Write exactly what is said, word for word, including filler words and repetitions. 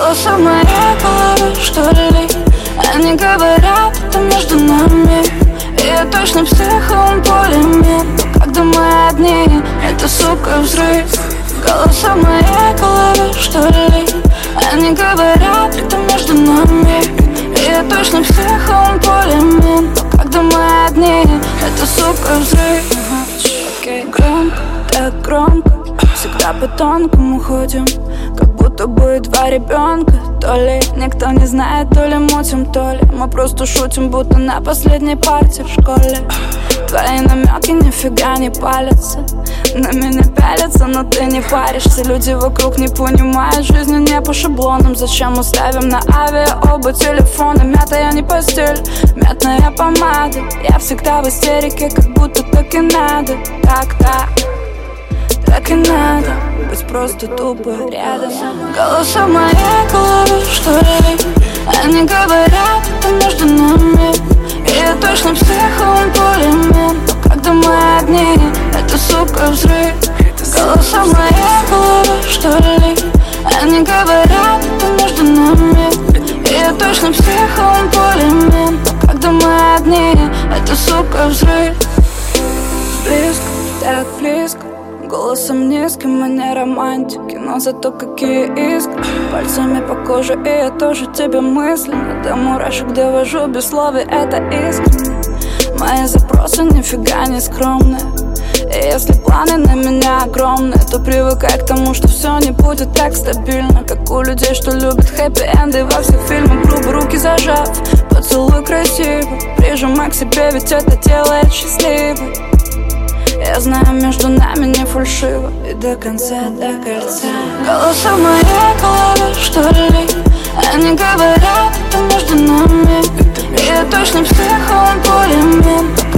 Голоса в моей голове, что ли? Они говорят, это между нами. И я точно психом полимен. Но когда мы одни, это, сука, взрыв. Голоса в моей голове, что ли? Они говорят, это между нами. И я точно психом полимен. Но когда мы одни, это, сука, взрыв. Громко, так громко, всегда по тонкому ходим, как будто бы два ребенка. То ли никто не знает, то ли мутим, то ли мы просто шутим, будто на последней партии в школе. Твои намеки нифига не палятся, на меня пялятся, но ты не паришься. Люди вокруг не понимают, жизнь не по шаблонам. Зачем мы ставим на авиа оба телефона? Мятая не постель, мятная помада. Я всегда в истерике, как будто так и надо. Так-так, так и надо быть просто тупо рядом. Голоса в моей голове, что ли? Они говорят, это между нами. И я точно психом полимен. Но когда мы одни, это, сука, взрыв. Голоса в моей голове, что ли? Они говорят, это между нами. И я точно психом полимен. Но когда мы одни, это, сука, взрыв. Близко, так близко, голосом низким, мы не романтики, но зато какие искры. Пальцами по коже, и я тоже тебя мысленно до мурашек довожу, без слов, и это искренне. Мои запросы нифига не скромные. И если планы на меня огромные, то привыкай к тому, что все не будет так стабильно, как у людей, что любят хэппи-энды во всех фильмах. Грубо руки зажав, поцелуй красивый, прижимай к себе, ведь это делает счастливой. Я знаю, между нами не фальшиво, и до конца, до кольца. Голоса в моей голове, что ли? Они говорят, это между нами. И я точно психом полимен.